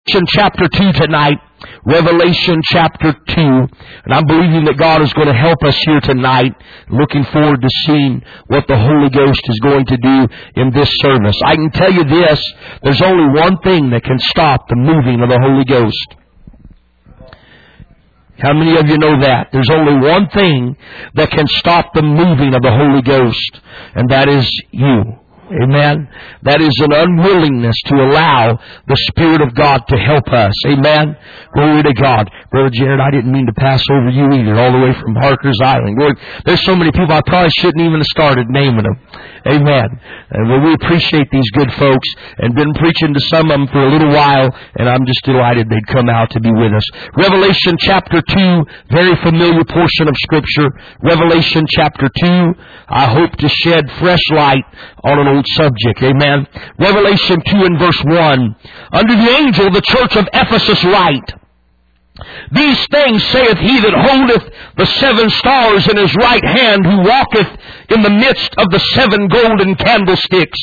chapter 2 tonight. Revelation chapter 2. And I'm believing that God is going to help us here tonight. Looking forward to seeing what the Holy Ghost is going to do in this service. I can tell you this, there's only one thing that can stop the moving of the Holy Ghost. How many of you know that? There's only one thing that can stop the moving of the Holy Ghost, and that is you. Amen. That is an unwillingness to allow the Spirit of God to help us. Amen. Glory to God. Brother Jared, I didn't mean to pass over you either, all the way from Harker's Island. Lord, there's so many people I probably shouldn't even have started naming them. Amen. And we appreciate these good folks and been preaching to some of them for a little while, and I'm just delighted they'd come out to be with us. Revelation chapter 2, very familiar portion of Scripture. Revelation chapter 2, I hope to shed fresh light on an old subject. Amen. Revelation 2 and verse 1. Unto the angel, the church of Ephesus write, These things saith he that holdeth the 7 stars in his right hand, who walketh in the midst of the 7 golden candlesticks.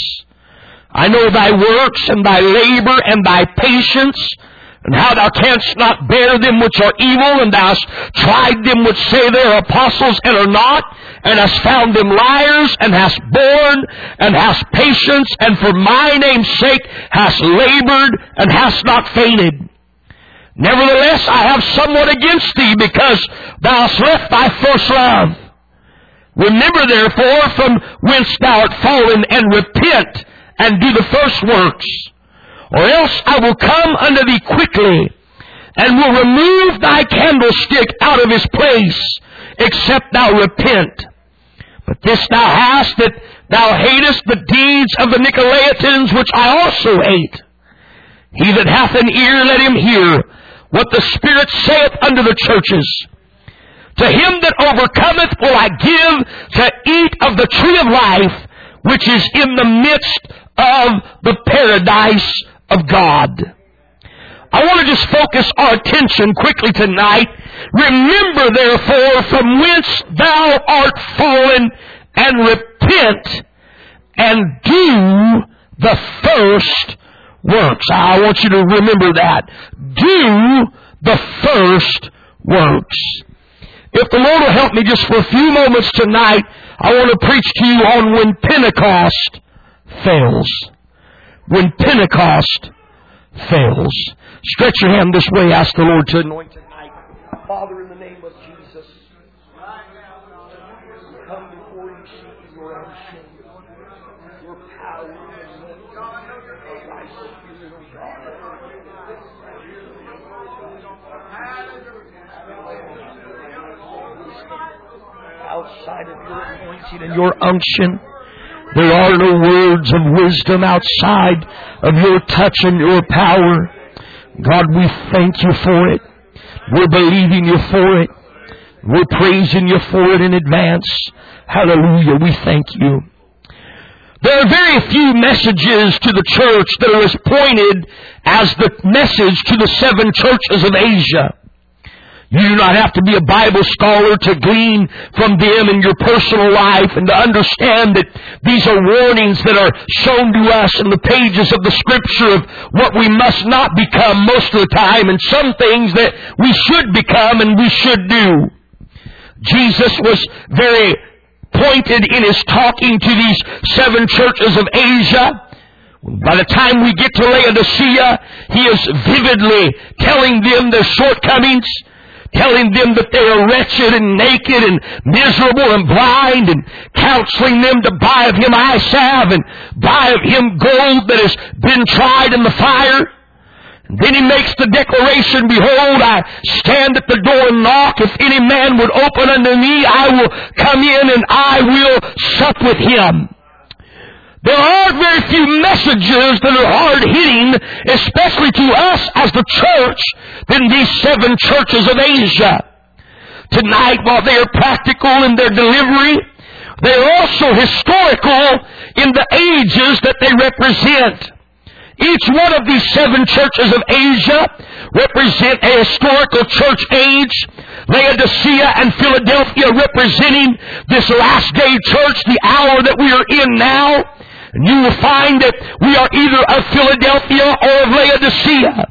I know thy works, and thy labor, and thy patience, and how thou canst not bear them which are evil, and thou hast tried them which say they are apostles and are not, and hast found them liars, and hast borne, and hast patience, and for my name's sake hast labored, and hast not fainted. Nevertheless, I have somewhat against thee, because thou hast left thy first love. Remember therefore from whence thou art fallen, and repent, and do the first works. Or else I will come unto thee quickly, and will remove thy candlestick out of his place, except thou repent. But this thou hast, that thou hatest the deeds of the Nicolaitans, which I also hate. He that hath an ear, let him hear what the Spirit saith unto the churches. To him that overcometh will I give to eat of the tree of life, which is in the midst of the paradise of God. I want to just focus our attention quickly tonight. Remember therefore from whence thou art fallen, and repent, and do the first works. I want you to remember that. Do the first works. If the Lord will help me just for a few moments tonight, I want to preach to you on when Pentecost fails. When Pentecost fails. Stretch your hand this way. Ask the Lord to anoint tonight. Father, in the name of Jesus, we come before you seeking your unction, your power, of thy Spirit, O God. Outside of your anointing and your unction, there are no words of wisdom outside of your touch and your power. God, we thank you for it. We're believing you for it. We're praising you for it in advance. Hallelujah. We thank you. There are very few messages to the church that are as pointed as the message to the 7 churches of Asia. You do not have to be a Bible scholar to glean from them in your personal life and to understand that these are warnings that are shown to us in the pages of the Scripture of what we must not become most of the time and some things that we should become and we should do. Jesus was very pointed in his talking to these 7 churches of Asia. By the time we get to Laodicea, he is vividly telling them their shortcomings, telling them that they are wretched and naked and miserable and blind, and counseling them to buy of him eye salve and buy of him gold that has been tried in the fire. And then he makes the declaration, Behold, I stand at the door and knock. If any man would open unto me, I will come in and I will sup with him. There are very few messages that are hard-hitting, especially to us as the church, than these 7 churches of Asia. Tonight, while they are practical in their delivery, they are also historical in the ages that they represent. Each one of these 7 churches of Asia represent a historical church age. Laodicea and Philadelphia representing this last day church, the hour that we are in now. And you will find that we are either of Philadelphia or of Laodicea.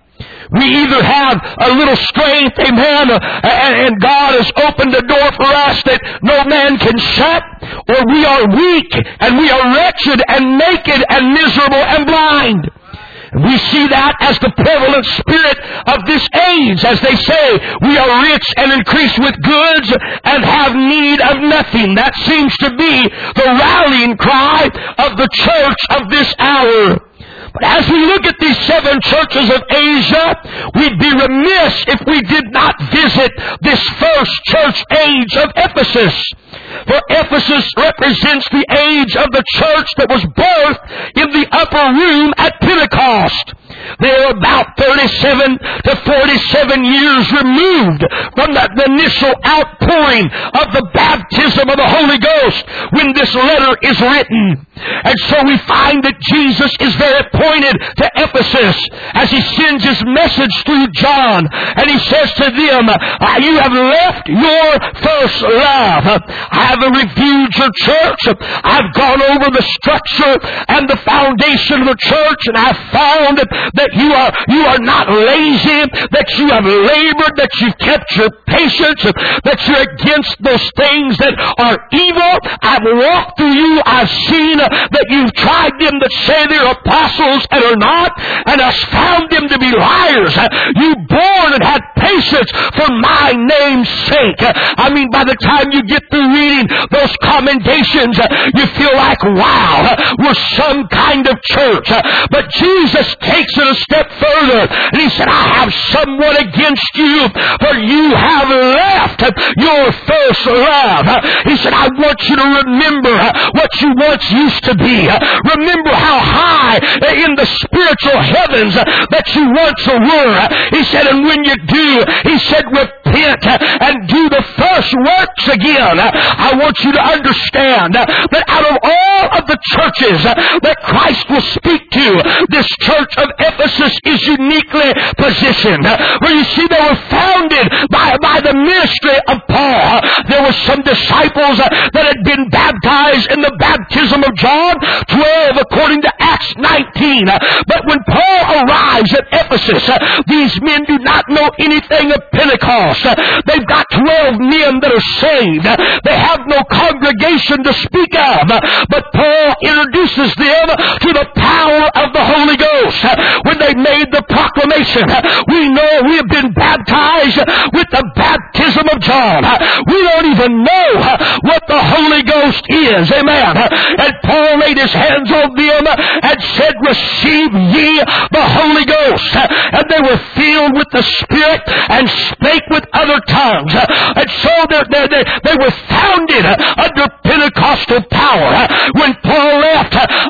We either have a little strength, amen, and God has opened the door for us that no man can shut, or we are weak and we are wretched and naked and miserable and blind. We see that as the prevalent spirit of this age, as they say, we are rich and increased with goods and have need of nothing. That seems to be the rallying cry of the church of this hour. But as we look at these 7 churches of Asia, we'd be remiss if we did not visit this first church age of Ephesus. For Ephesus represents the age of the church that was birthed in the upper room at Pentecost. They are about 37 to 47 years removed from the initial outpouring of the baptism of the Holy Ghost when this letter is written. And so we find that Jesus is very pointed to Ephesus as he sends his message through John. And he says to them, you have left your first love. I have reviewed your church. I've gone over the structure and the foundation of the church, and I've found that you are not lazy, that you have labored, that you've kept your patience, that you're against those things that are evil. I've walked through you. I've seen that you've tried them that say they're apostles and are not, and I've found them to be liars. You borne and had patience for my name's sake. I mean, by the time you get through reading those commendations, you feel like, wow, we're some kind of church. But Jesus takes it a step further, and he said, I have somewhat against you, for you have left your first love. He said, I want you to remember what you once used to be. Remember how high in the spiritual heavens that you once were. He said, and when you do, he said, repent and do the first works again. I want you to understand that out of all of the churches that Christ will speak to, this church of Ephesus is uniquely positioned. Where you see they were founded by the ministry of Paul. There were some disciples that had been baptized in the baptism of John, 12 according to Acts 19. But when Paul arrives at Ephesus, these men do not know anything of Pentecost. They've got 12 men that are saved. They have no congregation to speak of. But Paul introduces them to the power of the Holy Ghost. When they made the proclamation, we know we have been baptized with the baptism of John. We don't even know what the Holy Ghost is. Amen. And Paul laid his hands on them and said, receive ye the Holy Ghost. And they were filled with the Spirit and spake with other tongues. And so they were founded under Pentecostal power. When Paul left,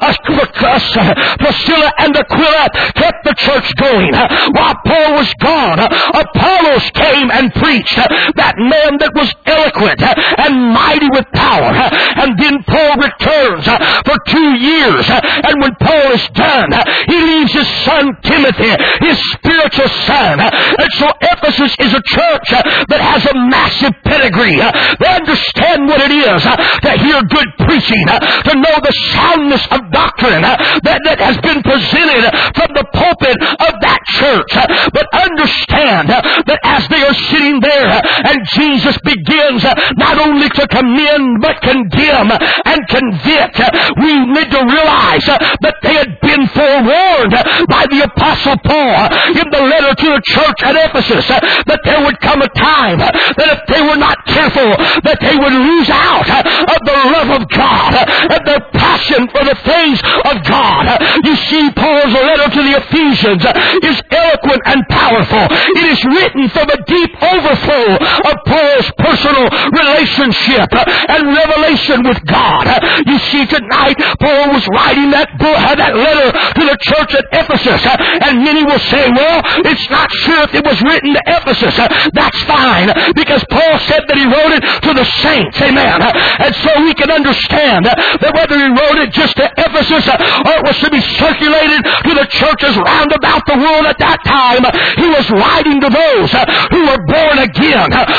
Priscilla and Aquila kept the church going. While Paul was gone, Apollos came and preached, that man that was eloquent and mighty with power. And then Paul returns for 2 years, and when Paul is done, he leaves his son Timothy, his spiritual son. And so Ephesus is a church that has a massive pedigree. They understand what it is to hear good preaching, to know the soundness of doctrine that has been presented from the pulpit of that church. But understand that as they are sitting there and Jesus begins not only to commend but condemn and convict, we need to realize that they had been forewarned by the Apostle Paul in the letter to the church at Ephesus that there would come a time that if they were not careful, that they would lose out of the love of God and their passion for the things of God. You see, Paul's letter to the Ephesians is eloquent and powerful. It is written from a deep overflow of Paul's personal relationship and revelation with God. You see, tonight Paul was writing that letter to the church at Ephesus, and many will say, well, it's not sure if it was written to Ephesus. That's fine, because Paul said that he wrote it to the saints. Amen. And so we can understand that whether he wrote it just to Ephesus or it was to be circulated to the churches round about the world at that time, he was writing to those who were born again, washed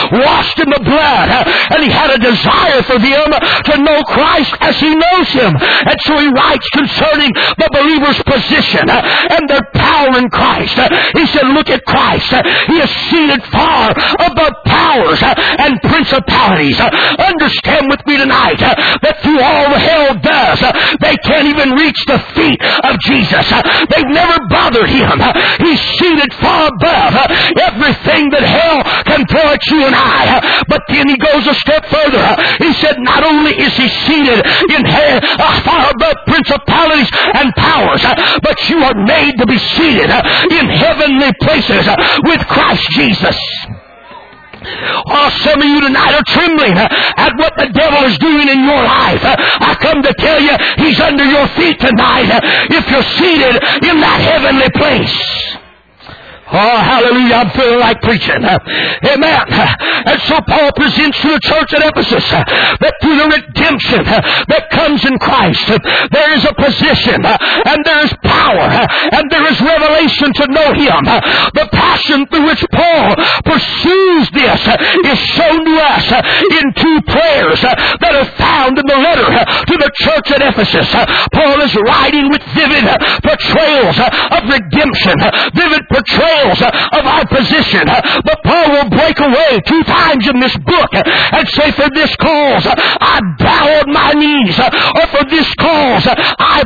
washed in the blood, and he had a desire for them to know Christ as he knows him. And so he writes concerning the believer's position and their power in Christ. He said, look at Christ. He is seated far above powers and principalities. Understand with me tonight that through all the hell does, they can't even reach the feet of Jesus. They've never bothered him. He's seated far above everything that hell can throw at you and I. But then he goes a step further. He said, not only is he seated in hell, far above principalities and powers, but you are made to be seated in heavenly places with Christ Jesus. Oh, some of you tonight are trembling at what the devil is doing in your life. I come to tell you, he's under your feet tonight if you're seated in that heavenly place. Oh, hallelujah, I'm feeling like preaching. Amen. And so Paul presents to the church at Ephesus that through the redemption that comes in Christ, there is a position, and there is power, and there is revelation to know him. The passion through which Paul pursues this is shown to us in two prayers that are found in the letter to the church at Ephesus. Paul is writing with vivid portrayals of redemption, vivid portrayals of our position. But Paul will break away 2 times in this book and say, for this cause I bow on my knees, or for this cause I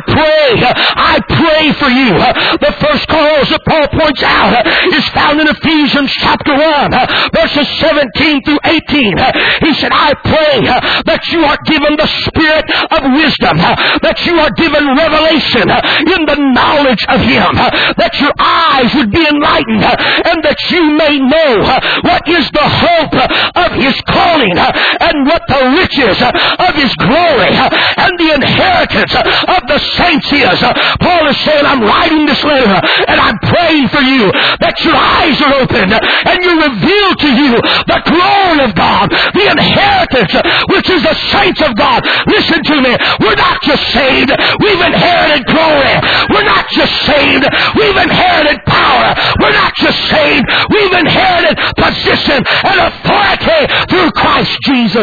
pray for you. The first cause that Paul points out is found in Ephesians chapter 1, verses 17 through 18. He said, I pray that you are given the spirit of wisdom, that you are given revelation in the knowledge of him, that your eyes would be enlightened, and that you may know what is the hope of his calling, and what the riches of his glory, and the inheritance of the saints is. Paul is saying, I'm writing this letter, and I'm praying for you that your eyes are opened, and you reveal to you the glory of God, the inheritance, which is the saints of God. Listen to me. We're not just saved. We've inherited glory. We're not just saved. We've inherited power. We're not just saved. We've inherited position and authority through Christ Jesus.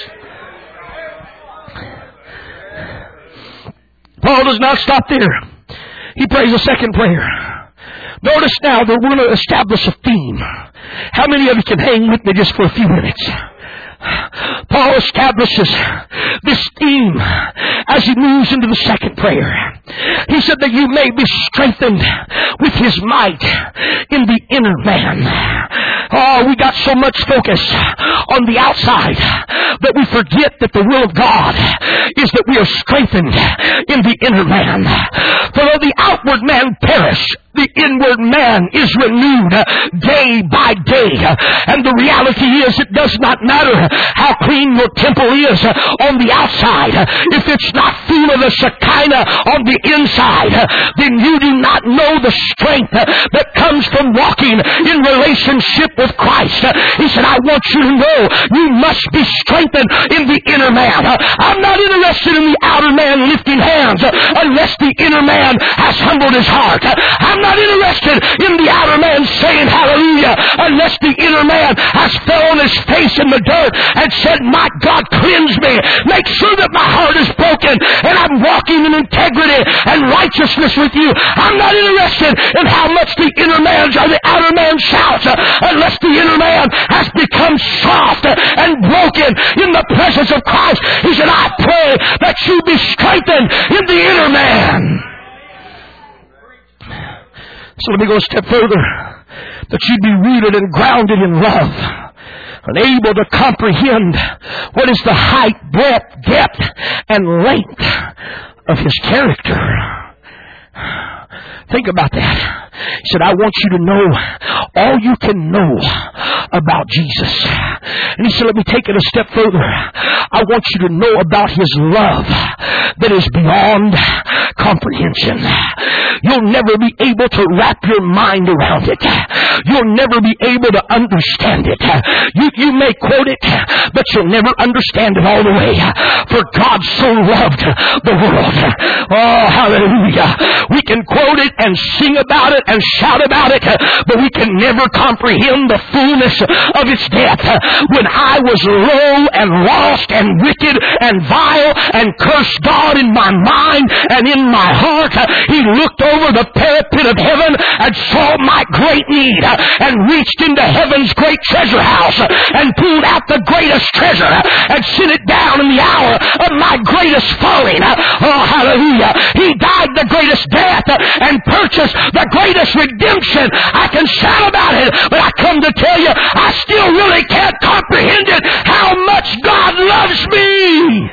Paul does not stop there. He prays a second prayer. Notice now that we're going to establish a theme. How many of you can hang with me just for a few minutes? Paul establishes this theme as he moves into the second prayer. He said that you may be strengthened with his might in the inner man. Oh, we got so much focus on the outside that we forget that the will of God is that we are strengthened in the inner man. For though the outward man perish, the inward man is renewed day by day. And the reality is, it does not matter how clean your temple is on the outside. If it's not full of the Shekinah on the inside, then you do not know the strength that comes from walking in relationship with Christ. He said, I want you to know you must be strengthened in the inner man. I'm not interested in the outer man lifting hands unless the inner man has humbled his heart. I'm not interested in the outer man saying hallelujah unless the inner man has fell on his face in the dirt and said, my God, cleanse me. Make sure that my heart is broken and I'm walking in integrity and righteousness with you. I'm not interested in how much the inner man or the outer man shouts unless the inner man has become soft and broken in the presence of Christ. He said, I pray that you be strengthened in the inner man. So let me go a step further. That you be rooted and grounded in love, and able to comprehend what is the height, breadth, depth, and length of his character. Think about that. He said, I want you to know all you can know about Jesus. And he said, let me take it a step further. I want you to know about his love that is beyond comprehension. You'll never be able to wrap your mind around it. You'll never be able to understand it. You may quote it, but you'll never understand it all the way. For God so loved the world. Oh, hallelujah. We can quote it and sing about it and shout about it, but we can never comprehend the fullness of its depth. When I was low and lost and wicked and vile and cursed God in my mind and in my heart, He looked over the parapet of heaven and saw my great need and reached into heaven's great treasure house and pulled out the greatest treasure and sent it down in the hour of my greatest falling. Oh, hallelujah. He died the greatest death and purchased the greatest redemption. I can shout about it, but I come to tell you, I still really can't comprehend it, how much God loves me.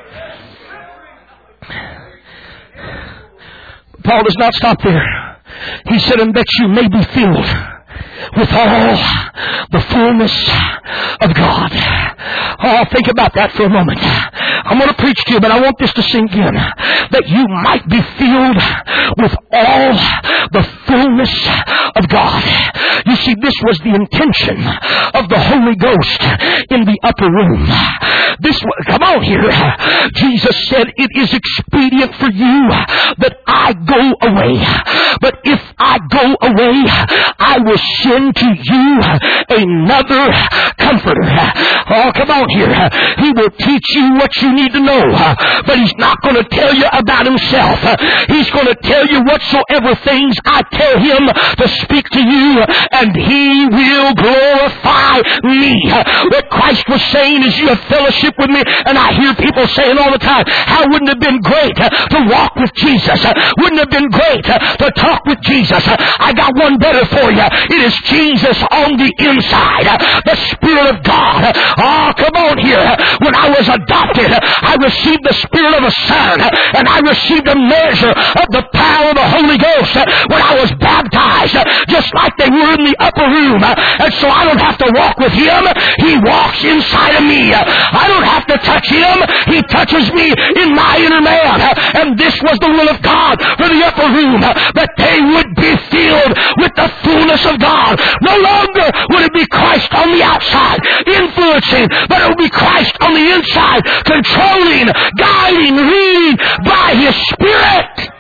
Paul does not stop there. He said, and that you may be filled with all the fullness of God. Oh, think about that for a moment. I'm going to preach to you, but I want this to sink in. That you might be filled with all the fullness of God. You see, this was the intention of the Holy Ghost in the upper room. Come on here. Jesus said, it is expedient for you that I go away. But if I go away, I will send to you another Comforter. Oh, come on here. He will teach you what you need to know. But He's not going to tell you about Himself. He's going to tell you whatsoever things I tell Him to speak to you, and He will glorify me. What Christ was saying is, you have fellowship with me, and I hear people saying all the time, how wouldn't it have been great to walk with Jesus? Wouldn't it have been great to talk with Jesus? I got one better for you. It is Jesus on the inside. The Spirit of God. Oh, come on here. When I was adopted, I received the Spirit of a Son, and I received a measure of the power of the Holy Ghost when I was baptized, just like they were in the upper room. And so I don't have to walk with Him. He walks inside of me. I don't have to touch Him. He touches me in my inner man. And this was the will of God for the upper room, that they would be filled with the fullness of God. No longer would it be Christ on the outside, influencing, but it will be Christ on the inside, controlling, guiding, leading by His Spirit.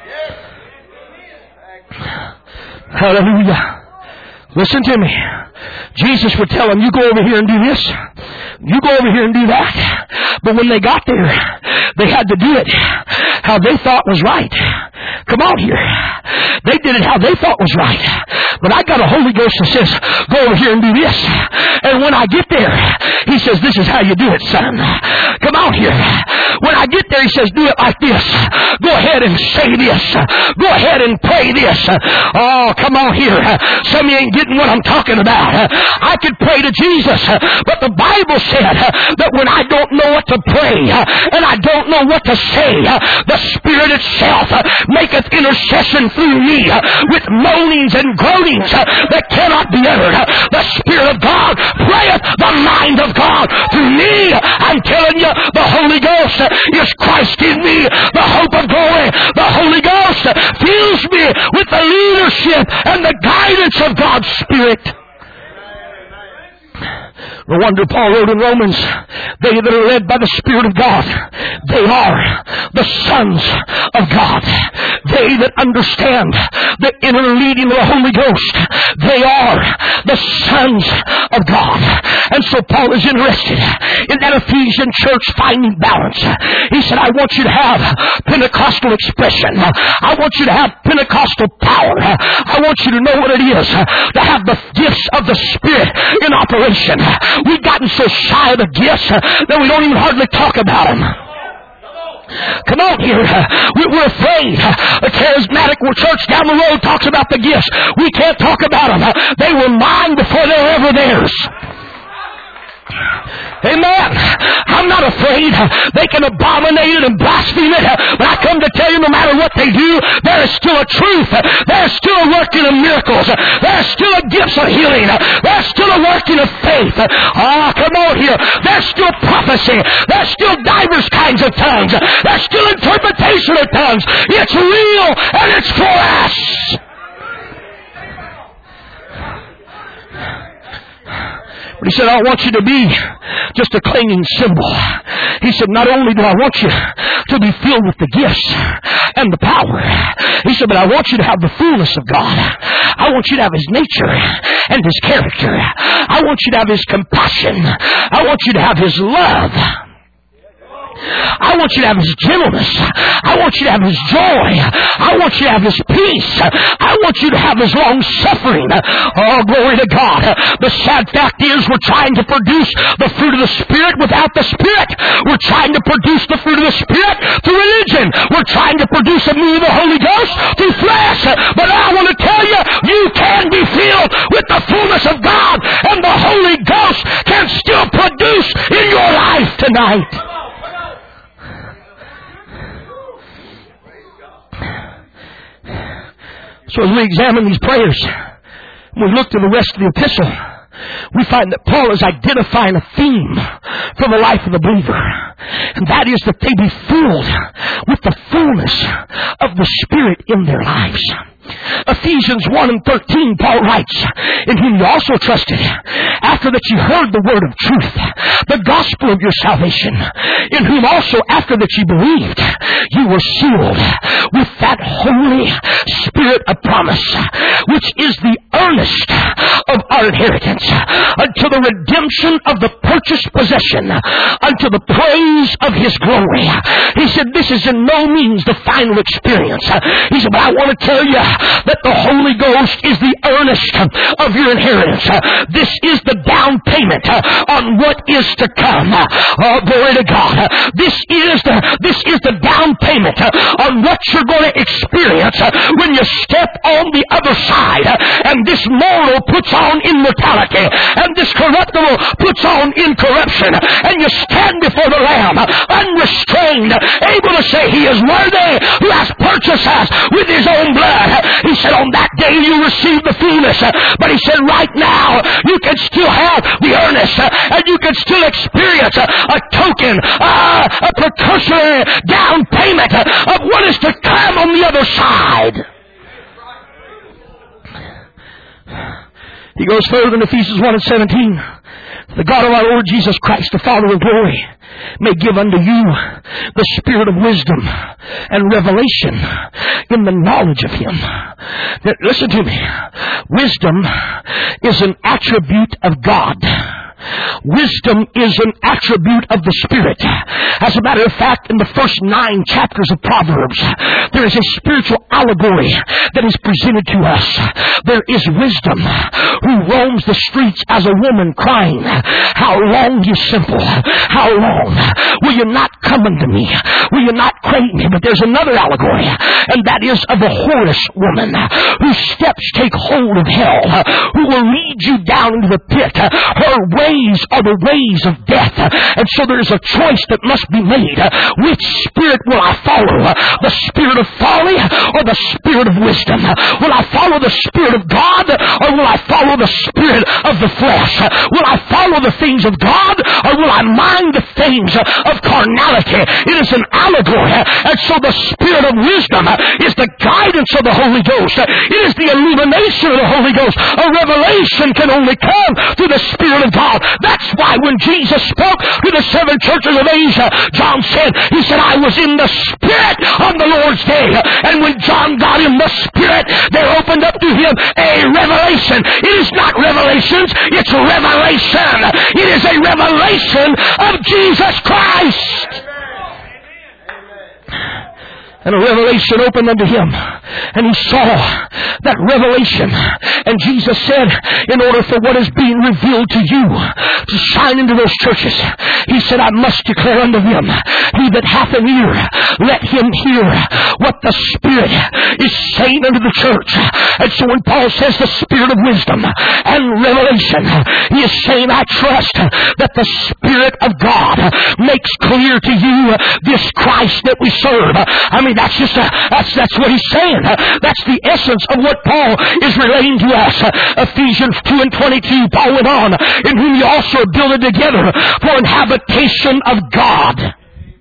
Hallelujah. Listen to me. Jesus would tell them, you go over here and do this. You go over here and do that. But when they got there, they had to do it how they thought was right. Come on here. They did it how they thought was right. But I got a Holy Ghost that says, go over here and do this. And when I get there, He says, this is how you do it, son. Come on here. When I get there, He says, do it like this. Go ahead and say this. Go ahead and pray this. Oh, come on here. Some of you ain't getting what I'm talking about. I could pray to Jesus, but the Bible said that when I don't know what to pray and I don't know what to say, the Spirit itself maketh intercession through me with moanings and groanings that cannot be uttered. The Spirit of God prayeth the mind of God through me. I'm telling you, the Holy Ghost is Christ in me, the hope of glory. The Holy Ghost fills me with the leadership and the guidance of God's Spirit. No wonder Paul wrote in Romans, they that are led by the Spirit of God, they are the sons of God. They that understand the inner leading of the Holy Ghost, they are the sons of God. And so Paul is interested in that Ephesian church finding balance. He said, I want you to have Pentecostal expression. I want you to have Pentecostal power. I want you to know what it is to have the gifts of the Spirit in operation. We've gotten so shy of the gifts that we don't even hardly talk about them. Come on here. We're afraid. The charismatic church down the road talks about the gifts. We can't talk about them. They were mine before they were ever theirs. Amen. I'm not afraid. They can abominate it and blaspheme it, but I come to tell you, no matter what they do, there is still a truth. There is still a working of miracles. There is still a gift gifts of healing. There's still a working of faith. Come on here. There's still prophecy. There's still diverse kinds of tongues. There's still interpretation of tongues. It's real and it's for us. But he said, I want you to be just a clinging symbol. He said, not only do I want you to be filled with the gifts and the power, he said, but I want you to have the fullness of God. I want you to have His nature and His character. I want you to have His compassion. I want you to have His love. I want you to have His gentleness. I want you to have His joy. I want you to have His peace. I want you to have His long suffering. Oh, glory to God. The sad fact is we're trying to produce the fruit of the Spirit without the Spirit. We're trying to produce the fruit of the Spirit through religion. We're trying to produce a move of the Holy Ghost through flesh. But I want to tell you, you can be filled with the fullness of God, and the Holy Ghost can still produce in your life tonight. So as we examine these prayers, we look to the rest of the epistle, we find that Paul is identifying a theme for the life of the believer. And that is that they be filled with the fullness of the Spirit in their lives. Ephesians 1 and 13, Paul writes, in whom you also trusted, after that you heard the word of truth, the gospel of your salvation, in whom also after that you believed, you were sealed with that Holy Spirit of promise, which is the earnest of our inheritance, unto the redemption of the purchased possession, unto the praise of His glory. He said, this is in no means the final experience. He said, but I want to tell you that the Holy Ghost is the earnest of your inheritance. This is the down payment on what is to come. Oh, glory to God. This is the down payment on what you're going to experience when you step on the other side. And this mortal puts on immortality, and this corruptible puts on incorruption, and you stand before the Lamb unrestrained, able to say, He is worthy who has purchased us with His own blood. He said, on that day you receive the fullness. But He said, right now you can still have the earnest, and you can still experience a token, a precursory down payment of what is to come on the other side. He goes further in Ephesians 1 and 17. The God of our Lord Jesus Christ, the Father of glory, may give unto you the spirit of wisdom and revelation in the knowledge of Him. Now, listen to me. Wisdom is an attribute of God. Wisdom is an attribute of the Spirit. As a matter of fact, in the first 9 chapters of Proverbs, there is a spiritual allegory that is presented to us. There is wisdom who roams the streets as a woman crying, how long, you simple? How long? Will you not come unto me? Will you not crave me? But there's another allegory, and that is of the whorish woman whose steps take hold of hell, who will lead you down into the pit. Her ways are the ways of death. And so there is a choice that must be made. Which spirit will I follow? The spirit of folly or the spirit of wisdom? Will I follow the Spirit of God or will I follow the spirit of the flesh? Will I follow the things of God or will I mind the things of carnality? It is an allegory. And so the spirit of wisdom is the guidance of the Holy Ghost. It is the illumination of the Holy Ghost. A revelation can only come through the Spirit of God. That's why when Jesus spoke to the 7 churches of Asia, John said, He said, I was in the Spirit on the Lord's day. And when John got in the Spirit, there opened up to him a revelation. It is not revelations, it's revelation. It is a revelation of Jesus Christ. And a revelation opened unto him. And he saw that revelation. And Jesus said, in order for what is being revealed to you to shine into those churches, He said, I must declare unto them, he that hath an ear, let him hear what the Spirit is saying unto the church. And so when Paul says the Spirit of wisdom and revelation, he is saying, I trust that the Spirit of God makes clear to you this Christ that we serve. I mean, that's what he's saying. That's the essence of what Paul is relaying to us. Ephesians 2 and 22, Paul went on, in whom you also are builded together for an habitation of God.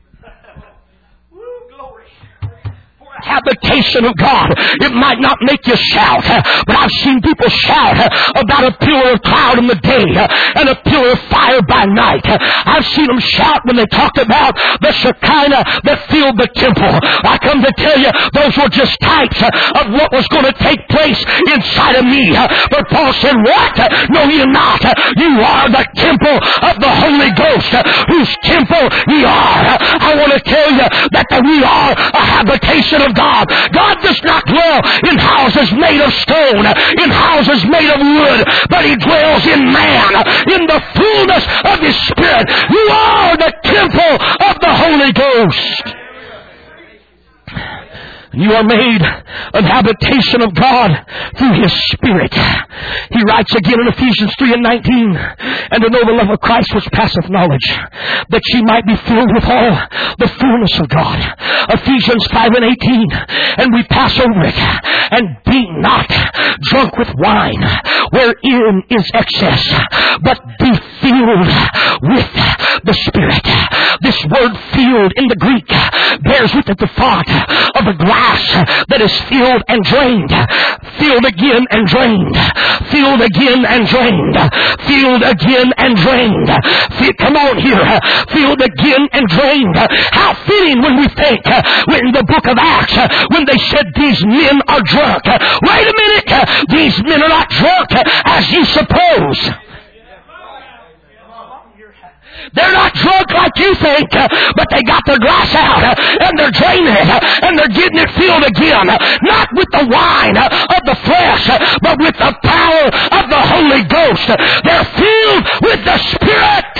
Habitation of God. It might not make you shout, but I've seen people shout about a pillar of cloud in the day and a pillar of fire by night. I've seen them shout when they talked about the Shekinah that filled the temple. I come to tell you, those were just types of what was going to take place inside of me. But Paul said, what? No, you're not. You are the temple of the Holy Ghost, whose temple ye are. I want to tell you that we are a habitation of God. God does not dwell in houses made of stone, in houses made of wood, but He dwells in man, in the fullness of His Spirit. You are the temple of the Holy Ghost. You are made an habitation of God through His Spirit. He writes again in Ephesians 3 and 19, and to know the love of Christ which passeth knowledge, that ye might be filled with all the fullness of God. Ephesians 5 and 18, and we pass over it, and be not drunk with wine, wherein is excess, but be filled with the Spirit. This word filled in the Greek bears with it the thought of a glass that is filled and drained, filled again and drained, filled again and drained, filled again and drained. Come on here, filled again and drained. How fitting when we think, in the book of Acts, when they said these men are drunk. Wait a minute, these men are not drunk as you suppose. They're not drunk like you think, but they got their glass out, and they're draining it, and they're getting it filled again. Not with the wine of the flesh, but with the power of the Holy Ghost. They're filled with the Spirit.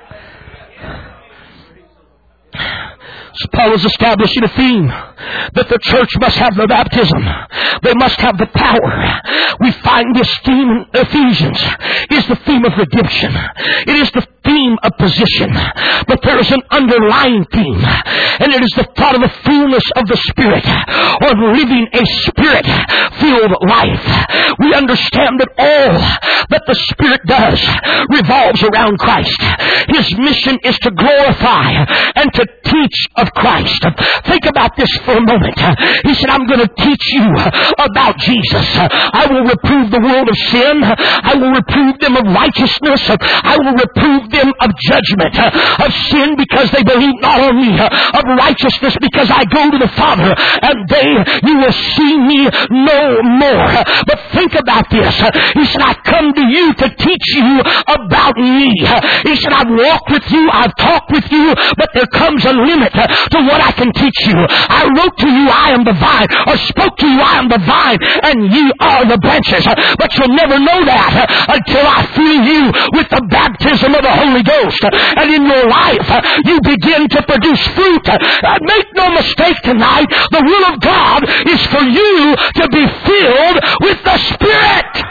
So Paul is establishing a theme that the church must have the baptism. They must have the power. We find this theme in Ephesians is the theme of redemption. It is the theme of position. But there is an underlying theme, and it is the thought of the fullness of the Spirit, or living a Spirit-filled life. We understand that all that the Spirit does revolves around Christ. His mission is to glorify and to teach of Christ. Think about this for a moment. He said, I'm going to teach you about Jesus. I will reprove the world of sin. I will reprove them of righteousness. I will reprove them of judgment, of sin because they believe not on me, of righteousness because I go to the Father, and you will see me no more. But think about this. He said, I've come to you to teach you about me. He said, I've walked with you, I've talked with you, but there comes a limit to what I can teach you. I wrote to you, I am the vine, or spoke to you, I am the vine, and ye are the branches. But you'll never know that until I fill you with the baptism of the Holy Ghost. And in your life, you begin to produce fruit. Make no mistake tonight, the will of God is for you to be filled with the Spirit.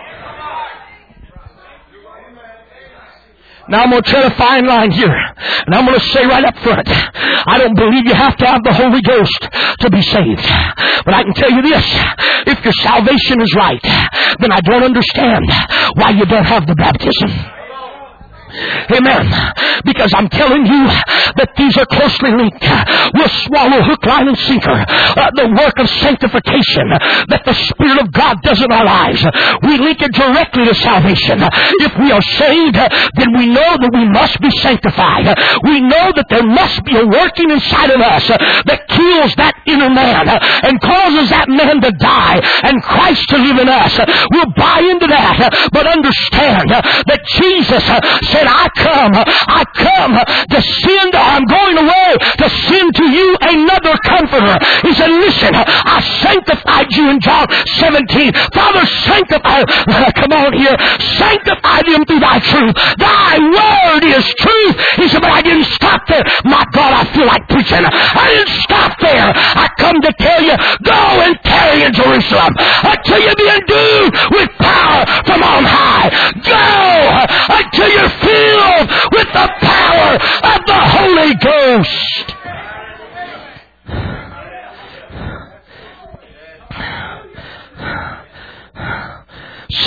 Now I'm going to tread a fine line here, and I'm going to say right up front, I don't believe you have to have the Holy Ghost to be saved. But I can tell you this, if your salvation is right, then I don't understand why you don't have the baptism. Amen. Because I'm telling you that these are closely linked. We'll swallow hook, line, and sinker the work of sanctification that the Spirit of God does in our lives. We link it directly to salvation. If we are saved, then we know that we must be sanctified. We know that there must be a working inside of us that kills that inner man and causes that man to die and Christ to live in us. We'll buy into that, but understand that Jesus said, I come to send, I'm going away to send to you another comforter. He said, listen, I sanctified you in John 17. Father, sanctify, come on here, sanctify them through thy truth. Thy word is truth. He said, but I didn't stop there. My God, I feel like preaching. I didn't stop there. I come to tell you, go and tarry in Jerusalem until you be endued with power from on high. Go until you're filled with the power of the Holy Ghost.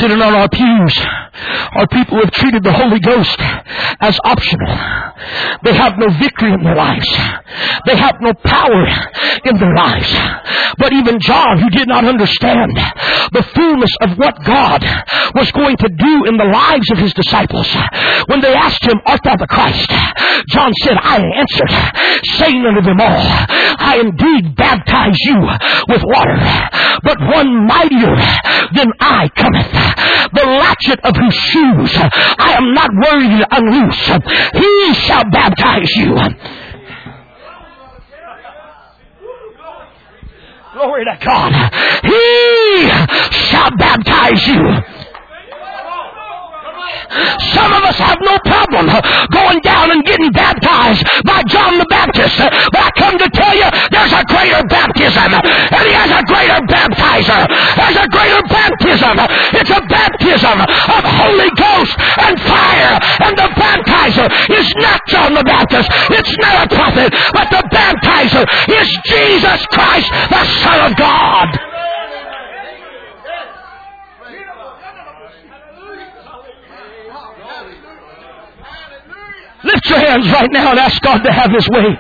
sitting on our pews are people who have treated the Holy Ghost as optional. They have no victory in their lives. They have no power in their lives. But even John, who did not understand the fullness of what God was going to do in the lives of his disciples, when they asked him, "Art thou the Christ?" John said, "I answered, saying unto them all, I indeed baptize you with water, but one mightier than I cometh, the latchet of whose shoes I am not worthy to unloose. He shall baptize you." Glory to God. He shall baptize you. Some of us have no problem going down and getting baptized by John the Baptist. But I come to tell you, there's a greater baptism. And he has a greater baptizer. There's a greater baptism. It's a baptism of Holy Ghost and fire. And the baptizer is not John the Baptist. It's not a prophet. But the baptizer is Jesus Christ, the Son of God. Lift your hands right now and ask God to have His way.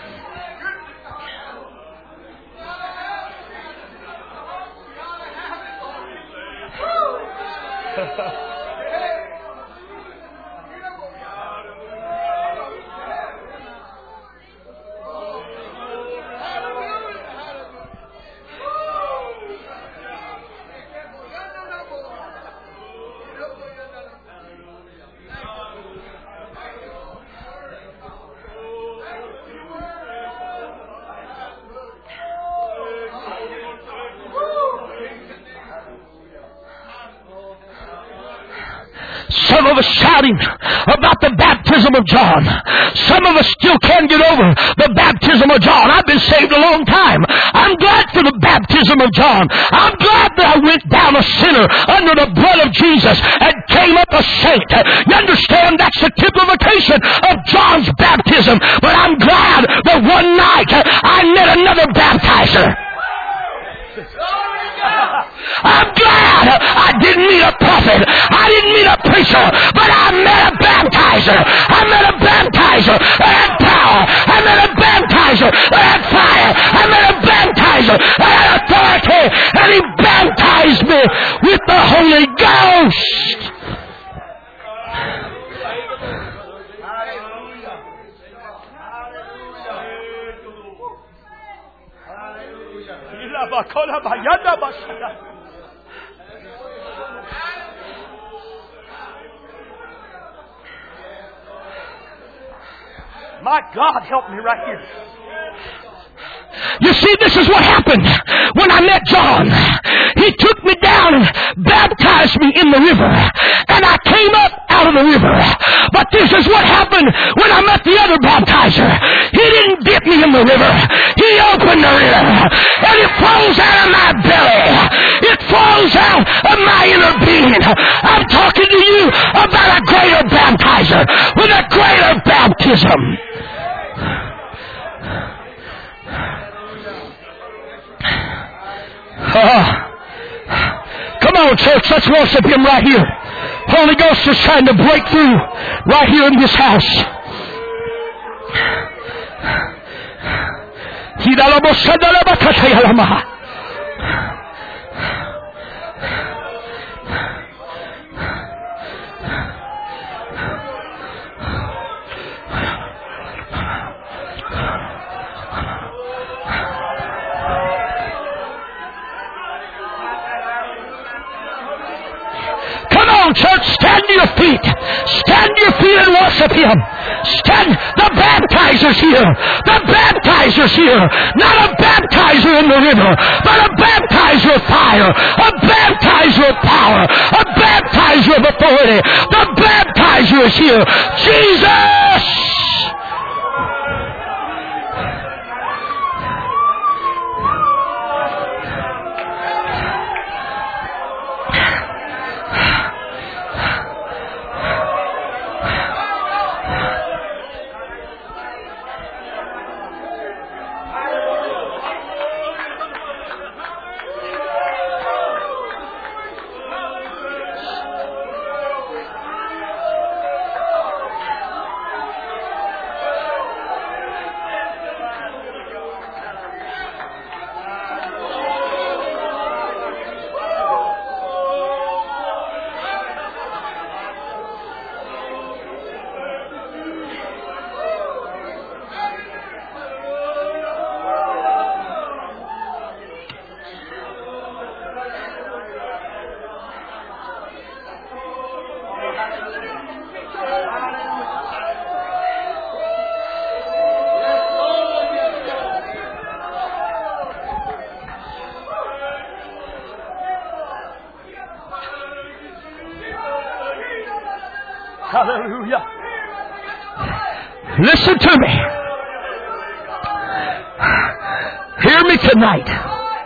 Some of us shouting about the baptism of John. Some of us still can't get over the baptism of John. I've been saved a long time. I'm glad for the baptism of John. I'm glad that I went down a sinner under the blood of Jesus and came up a saint. You understand? That's the typification of John's baptism. But I'm glad that one night I met another baptizer. I'm glad I didn't meet a prophet. I didn't meet a preacher. But I met a baptizer. I met a baptizer that had power. I met a baptizer that had fire. I met a baptizer that had authority. And he baptized me with the Holy Ghost. My God, help me right here. You see, this is what happened when I met John. He took me down and baptized me in the river. And I came up out of the river. But this is what happened when I met the other baptizer. He didn't dip me in the river. He opened the river. And it flows out of my belly. It flows out of my inner being. I'm talking to you about a greater baptizer with a greater baptism. Come on, church, let's worship Him right here. Holy Ghost is trying to break through right here in this house. Church, stand to your feet. Stand to your feet and worship Him. Stand. The baptizer's here. The baptizer's here. Not a baptizer in the river, but a baptizer of fire. A baptizer of power. A baptizer of authority. The baptizer is here. Jesus! Hallelujah. Listen to me. Hear me tonight.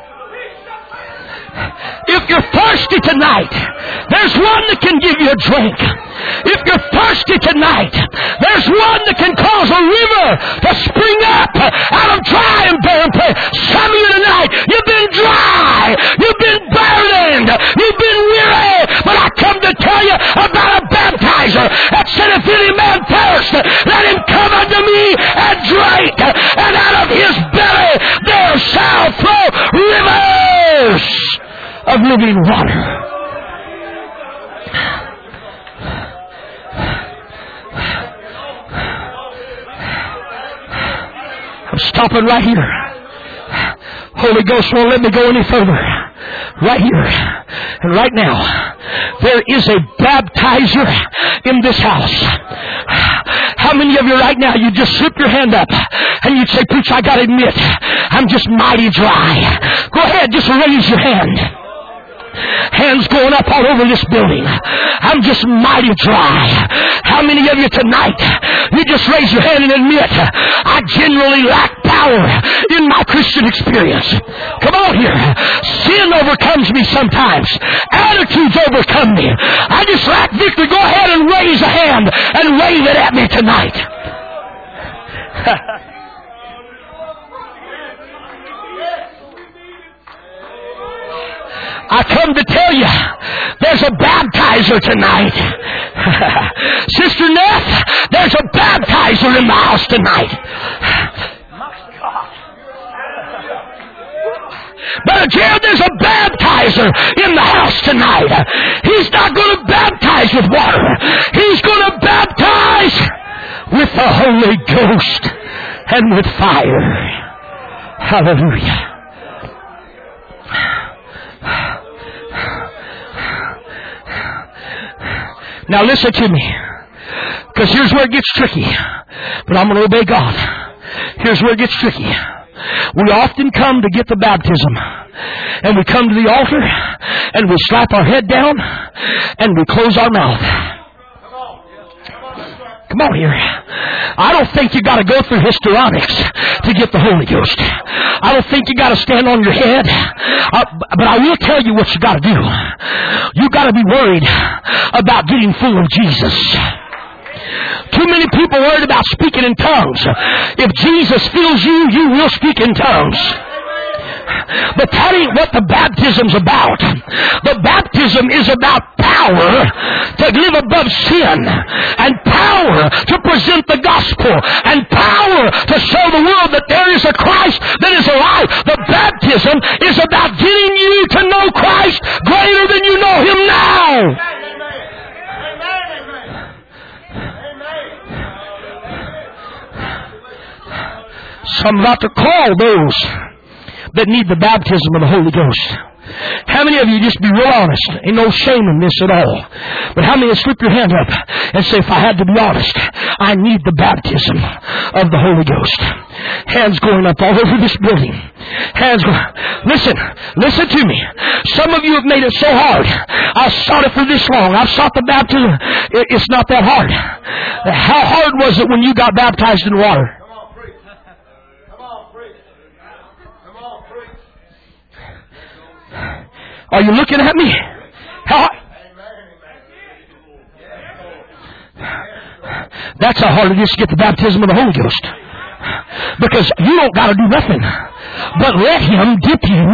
If you're thirsty tonight, there's one that can give you a drink. If you're thirsty tonight, there's one that can cause a river to spring up out of dry and barren place. Some of you tonight, you've been dry, you've been burdened, you've been weary, but I come to tell you about a baptizer that said, if any man thirst, let him come unto me and drink, and out of his belly there shall flow rivers of living water. I'm stopping right here. Holy Ghost won't let me go any further. Right here and right now, there is a baptizer in this house. How many of you right now, you just slip your hand up and you'd say, preacher, I got to admit, I'm just mighty dry. Go ahead, just raise your hand. Hands going up all over this building. I'm just mighty dry. How many of you tonight, you just raise your hand and admit, I genuinely lack power in my Christian experience. Come on here. Sin overcomes me sometimes. Attitudes overcome me. I just lack victory. Go ahead and raise a hand and wave it at me tonight. I come to tell you, there's a baptizer tonight. Sister Neff, there's a baptizer in the house tonight. My God. Brother Gerald, there's a baptizer in the house tonight. He's not going to baptize with water. He's going to baptize with the Holy Ghost and with fire. Hallelujah. Now listen to me, because here's where it gets tricky. But I'm going to obey God. Here's where it gets tricky. We often come to get the baptism, and we come to the altar, and we slap our head down, and we close our mouth. Come on here. I don't think you got to go through histrionics to get the Holy Ghost. I don't think you got to stand on your head. But I will tell you what you got to do. You got to be worried about getting full of Jesus. Too many people worried about speaking in tongues. If Jesus fills you, you will speak in tongues. But that ain't what the baptism's about. The baptism is about power to live above sin, and power to present the gospel, and power to show the world that there is a Christ that is alive. The baptism is about getting you to know Christ greater than you know Him now. So I'm about to call those that need the baptism of the Holy Ghost. How many of you, just be real honest, ain't no shame in this at all, but how many of you slip your hand up and say, if I had to be honest, I need the baptism of the Holy Ghost? Hands going up all over this building. Hands going. Listen to me. Some of you have made it so hard. I've sought it for this long. I've sought the baptism. It's not that hard. How hard was it when you got baptized in water? Are you looking at me? That's how hard it is to get the baptism of the Holy Ghost. Because you don't got to do nothing but let Him dip you.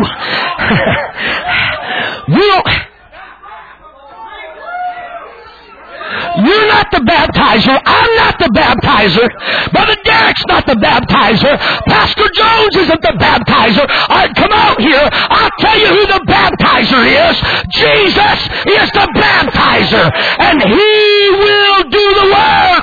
You're not the baptizer. I'm not the baptizer. Brother Derek's not the baptizer. Pastor Jones isn't the baptizer. All right, come out here. I'll tell you who the baptizer is. Jesus is the baptizer. And He will do the work.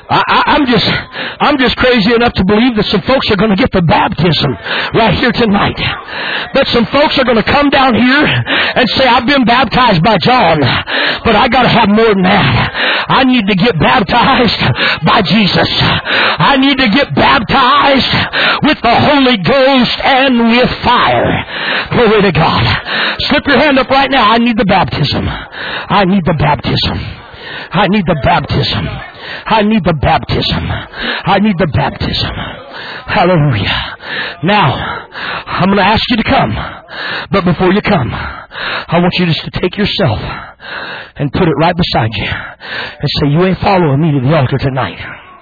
I'm just crazy enough to believe that some folks are going to get the baptism right here tonight. That some folks are going to come down here and say, I've been baptized by John, but I got to have more than that. I need to get baptized by Jesus. I need to get baptized with the Holy Ghost and with fire. Glory to God. Slip your hand up right now. I need the baptism. I need the baptism. I need the baptism. I need the baptism. I need the baptism. Hallelujah. Now, I'm going to ask you to come. But before you come, I want you just to take yourself and put it right beside you and say, you ain't following me to the altar tonight.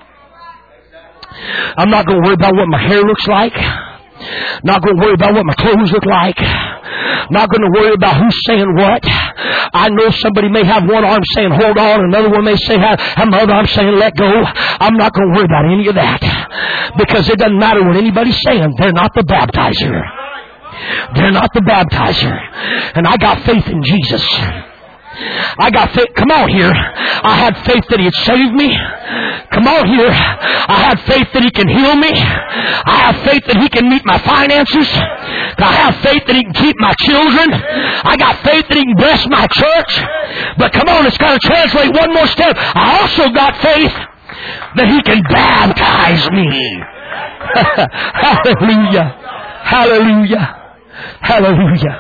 I'm not going to worry about what my hair looks like. Not going to worry about what my clothes look like. Not going to worry about who's saying what. I know somebody may have one arm saying hold on, another one may say have another arm saying let go. I'm not going to worry about any of that, because it doesn't matter what anybody's saying. They're not the baptizer. They're not the baptizer. And I got faith in Jesus. I got faith. Come on here. I had faith that He'd save me. Come on here. I had faith that He can heal me. I have faith that He can meet my finances. I have faith that He can keep my children. I got faith that He can bless my church. But come on, it's got to translate one more step. I also got faith that He can baptize me. Hallelujah. Hallelujah. Hallelujah.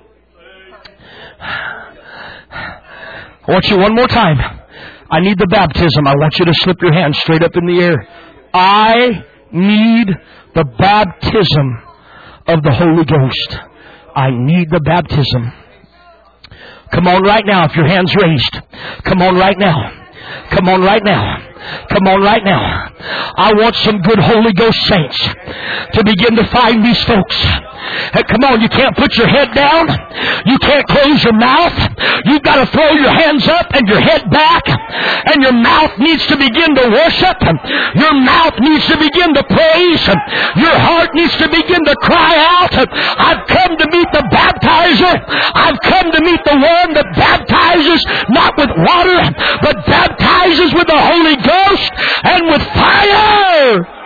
I want you one more time. I need the baptism. I want you to slip your hand straight up in the air. I need the baptism of the Holy Ghost. I need the baptism. Come on right now if your hand's raised. Come on right now. Come on right now. Come on right now. I want some good Holy Ghost saints to begin to find these folks. Hey, come on, you can't put your head down. You can't close your mouth. You've got to throw your hands up and your head back. And your mouth needs to begin to worship. Your mouth needs to begin to praise. Your heart needs to begin to cry out. I've come to meet the baptizer. I've come to meet the one that baptizes not with water, but baptizes with the Holy Ghost and with fire.